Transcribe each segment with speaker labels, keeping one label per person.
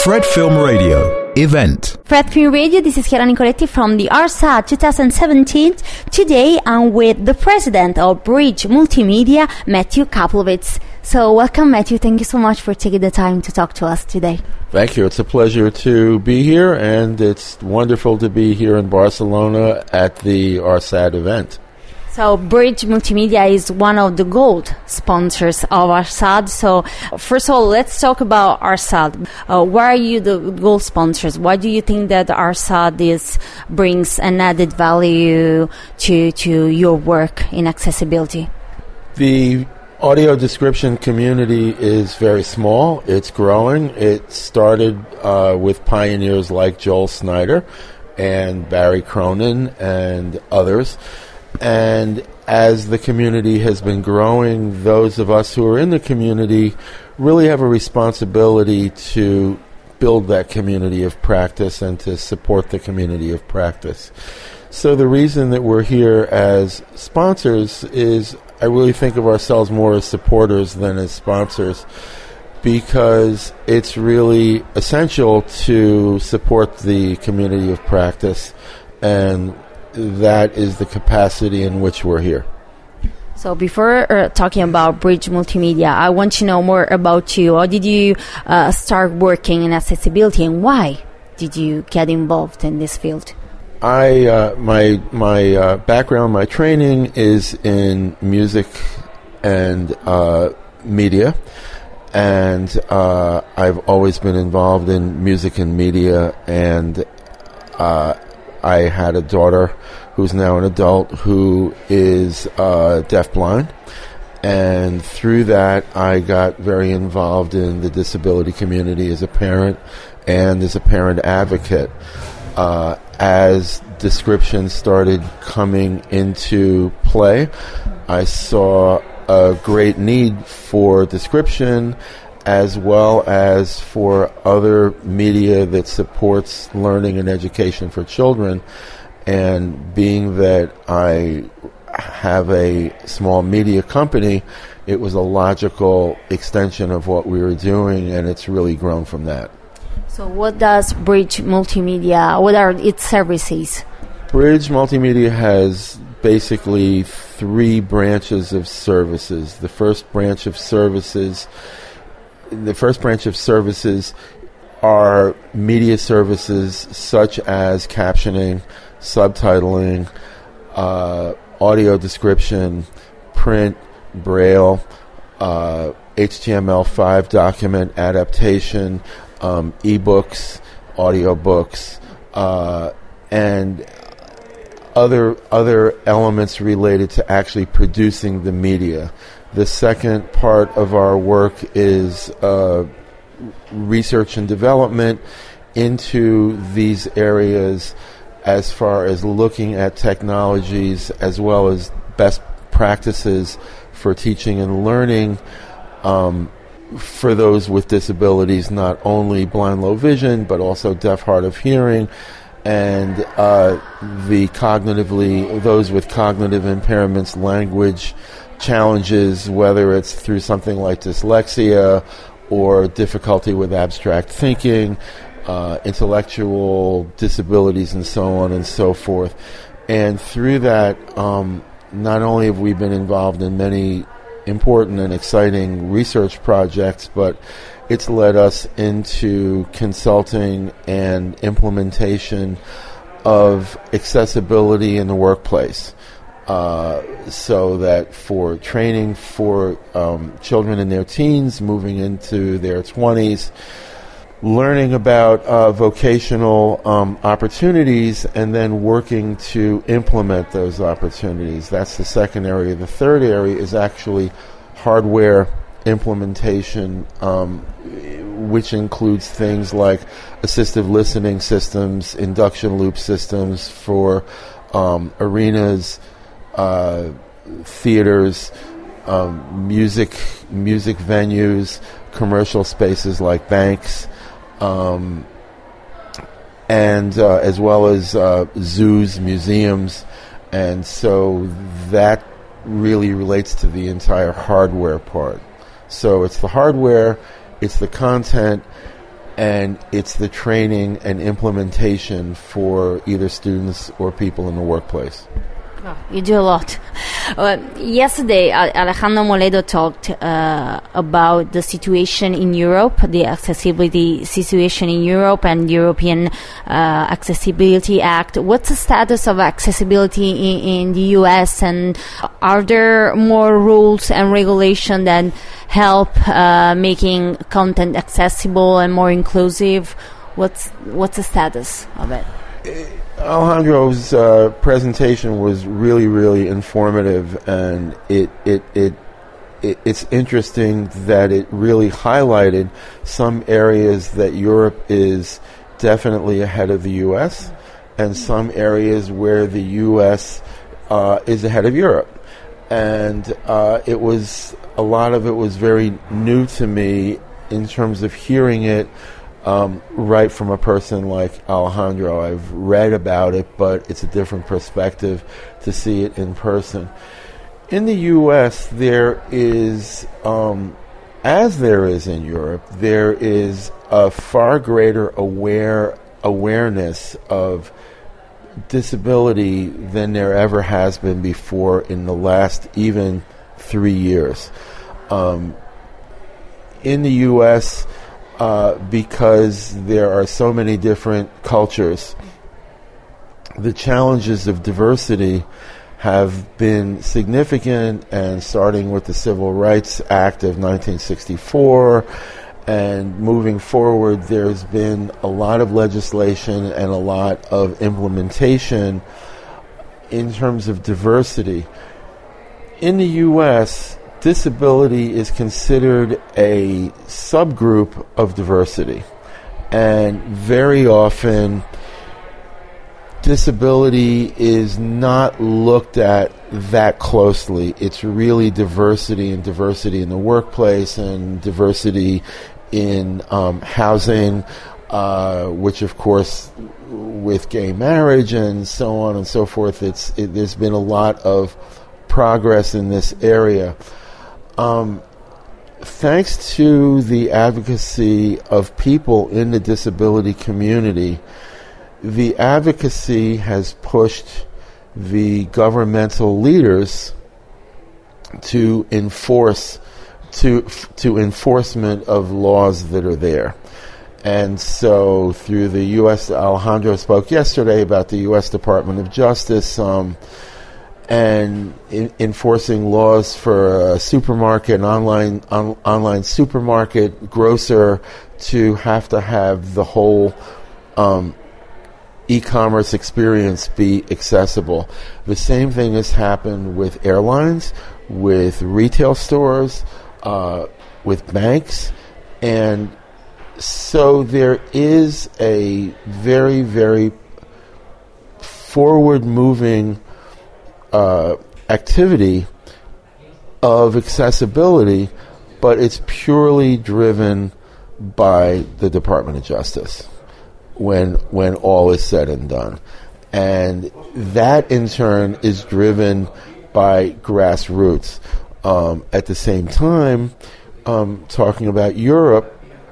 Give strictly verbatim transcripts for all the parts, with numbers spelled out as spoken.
Speaker 1: Fred Film Radio event.
Speaker 2: Fred Film Radio, this is Chiara Nicoletti from the R S A D twenty seventeen. Today I'm with the president of Bridge Multimedia, Matthew Kaplowitz. So welcome, Matthew. Thank you so much for taking the time to talk to us today.
Speaker 3: Thank you. It's a pleasure to be here, and it's wonderful to be here in Barcelona at the R S A D event.
Speaker 2: So Bridge Multimedia is one of the gold sponsors of R S A D. So first of all, let's talk about R S A D. Uh, why are you the gold sponsors? Why do you think that R S A D is, brings an added value to, to your work in accessibility?
Speaker 3: The audio description community is very small. It's growing. It started uh, with pioneers like Joel Snyder and Barry Cronin and others. And as the community has been growing, those of us who are in the community really have a responsibility to build that community of practice and to support the community of practice. So the reason that we're here as sponsors is I really think of ourselves more as supporters than as sponsors, because it's really essential to support the community of practice, and that is the capacity in which we're here.
Speaker 2: So before uh, talking about Bridge Multimedia, I want to know more about you. How did you uh, start working in accessibility, and why did you get involved in this field?
Speaker 3: I uh, my my uh, background, my training is in music and uh, media, and uh, I've always been involved in music and media, and uh, I had a daughter who's now an adult who is uh, deafblind, and through that I got very involved in the disability community as a parent and as a parent advocate. Uh, as descriptions started coming into play, I saw a great need for description as well as for other media that supports learning and education for children. And being that I have a small media company, it was a logical extension of what we were doing, and it's really grown from that.
Speaker 2: So what does Bridge Multimedia, what are its services?
Speaker 3: Bridge Multimedia has basically three branches of services. The first branch of services, the first branch of services are media services such as captioning, subtitling, uh, audio description, print, braille, uh, H T M L five document adaptation, Um, e-books, audiobooks, uh, and other other elements related to actually producing the media. The second part of our work is uh, research and development into these areas as far as looking at technologies as well as best practices for teaching and learning um, for those with disabilities, not only blind, low vision, but also deaf, hard of hearing, and uh, the cognitively, those with cognitive impairments, language challenges, whether it's through something like dyslexia or difficulty with abstract thinking, uh, intellectual disabilities, and so on and so forth. And through that, um, not only have we been involved in many important and exciting research projects, but it's led us into consulting and implementation of accessibility in the workplace. Uh, so that for training for um, children in their teens moving into their twenties, learning about uh, vocational um, opportunities and then working to implement those opportunities. That's the second area. The third area is actually hardware implementation, um, which includes things like assistive listening systems, induction loop systems for um, arenas, uh, theaters, um, music, music venues, commercial spaces like banks, Um, and uh, as well as uh, zoos, museums, and so that really relates to the entire hardware part. So it's the hardware, it's the content, and it's the training and implementation for either students or people in the workplace.
Speaker 2: Oh, you do a lot. Uh, yesterday, Alejandro Moledo talked uh, about the situation in Europe, the accessibility situation in Europe and European uh, Accessibility Act. What's the status of accessibility in, in the U S, and are there more rules and regulation that help uh, making content accessible and more inclusive? What's what's the status of it?
Speaker 3: Alejandro's uh, presentation was really, really informative, and it, it it it it's interesting that it really highlighted some areas that Europe is definitely ahead of the U S, and some areas where the U S uh, is ahead of Europe. And uh, it was a lot of it was very new to me in terms of hearing it. Um, right from a person like Alejandro. I've read about it, but it's a different perspective to see it in person. In the U S, there is, um, as there is in Europe, there is a far greater aware awareness of disability than there ever has been before in the last even three years. Um, in the U S, Uh, because there are so many different cultures, the challenges of diversity have been significant, and starting with the Civil Rights Act of nineteen sixty-four and moving forward, there's been a lot of legislation and a lot of implementation in terms of diversity. In the U S, disability is considered a subgroup of diversity, and very often disability is not looked at that closely. It's really diversity, and diversity in the workplace, and diversity in um, housing, uh, which of course with gay marriage and so on and so forth, it's it, there's been a lot of progress in this area. Um, thanks to the advocacy of people in the disability community, the advocacy has pushed the governmental leaders to enforce to to enforcement of laws that are there. And so through the U S, Alejandro spoke yesterday about the U S Department of Justice, um, and in, enforcing laws for a supermarket, an online on, online supermarket, grocer, to have to have the whole um, e-commerce experience be accessible. The same thing has happened with airlines, with retail stores, uh, with banks, and so there is a very, very forward-moving Uh, activity of accessibility, but it's purely driven by the Department of Justice when when all is said and done. And that in turn is driven by grassroots. Um, at the same time, um, talking about Europe,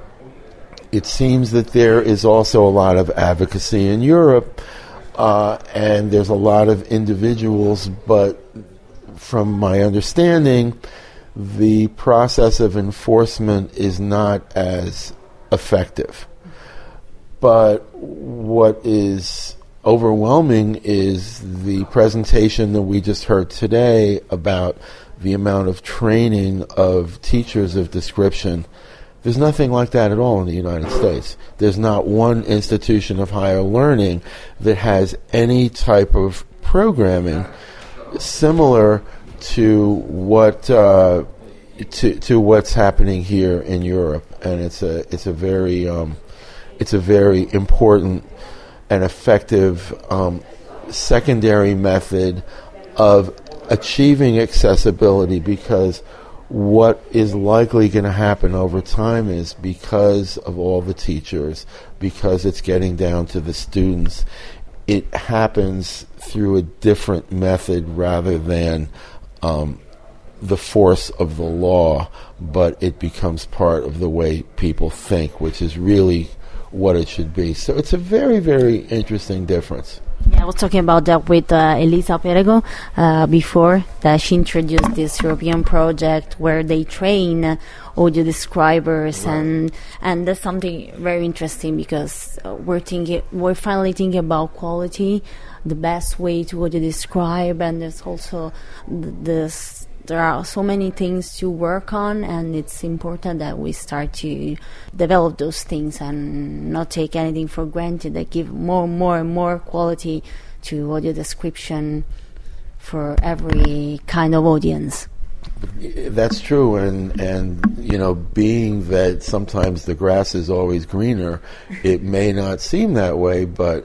Speaker 3: it seems that there is also a lot of advocacy in Europe. Uh, and there's a lot of individuals, but from my understanding, the process of enforcement is not as effective. But what is overwhelming is the presentation that we just heard today about the amount of training of teachers of description. There's nothing like that at all in the United States. There's not one institution of higher learning that has any type of programming similar to what uh, to to what's happening here in Europe, and it's a it's a very um, it's a very important and effective um, secondary method of achieving accessibility, because what is likely going to happen over time is, because of all the teachers, because it's getting down to the students, it happens through a different method rather than um, the force of the law, but it becomes part of the way people think, which is really what it should be. So it's a very, very interesting difference.
Speaker 2: Yeah, I was talking about that with uh, Elisa Perego uh, before, that she introduced this European project where they train uh, audio describers, right. and and that's something very interesting because uh, we're thinking, we're finally thinking about quality, the best way to audio describe, and there's also th- this. There are so many things to work on, and it's important that we start to develop those things and not take anything for granted, that give more and more and more quality to audio description for every kind of audience.
Speaker 3: That's true, and, and you know, being that sometimes the grass is always greener, it may not seem that way, but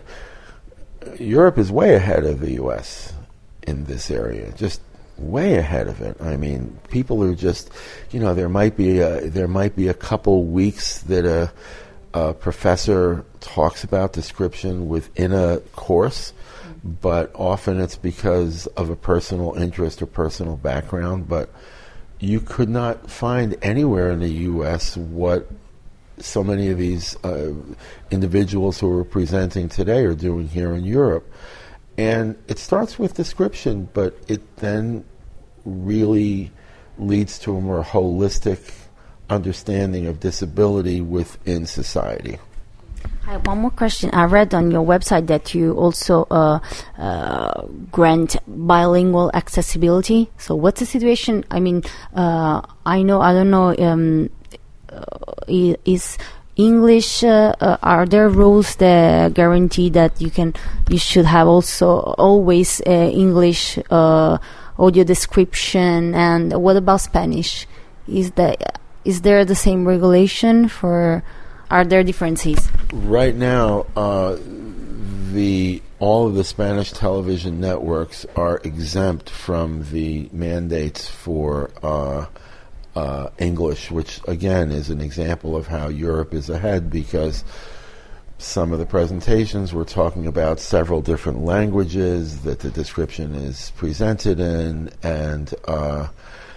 Speaker 3: Europe is way ahead of the U S in this area, just way ahead of it. I mean, people are just, you know, there might be a, there might be a couple weeks that a, a professor talks about description within a course, but often it's because of a personal interest or personal background. But you could not find anywhere in the U S what so many of these uh, individuals who are presenting today are doing here in Europe. And it starts with description, but it then really leads to a more holistic understanding of disability within society.
Speaker 2: I have one more question. I read on your website that you also uh, uh, grant bilingual accessibility. So what's the situation? I mean, uh, I know, I don't know, um, uh, is... English, uh, uh, are there rules that guarantee that you can, you should have also always uh, English uh, audio description? And what about Spanish? Is that, is there the same regulation for, are there differences?
Speaker 3: Right now, uh, the all of the Spanish television networks are exempt from the mandates for uh, Uh, English, which again is an example of how Europe is ahead, because some of the presentations were talking about several different languages that the description is presented in, and uh,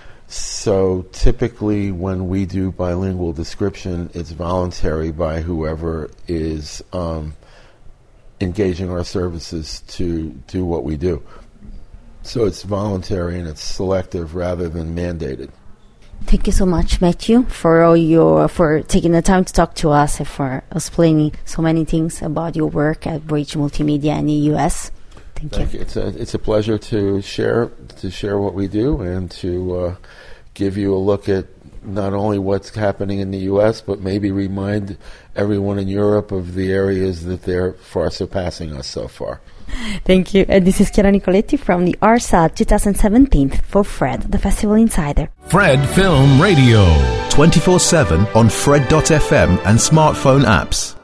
Speaker 3: so typically when we do bilingual description, it's voluntary by whoever is um, engaging our services to do what we do. So it's voluntary and it's selective rather than mandated.
Speaker 2: Thank you so much, Matthew, for all your for taking the time to talk to us and for explaining so many things about your work at Bridge Multimedia in the U S. Thank,
Speaker 3: Thank
Speaker 2: you.
Speaker 3: you. It's a it's a pleasure to share to share what we do and to uh, give you a look at not only what's happening in the U S, but maybe remind everyone in Europe of the areas that they're far surpassing us so far.
Speaker 2: Thank you. Uh, this is Chiara Nicoletti from the R S A D twenty seventeen for Fred, the Festival Insider.
Speaker 1: Fred Film Radio. twenty-four seven on Fred dot f m and smartphone apps.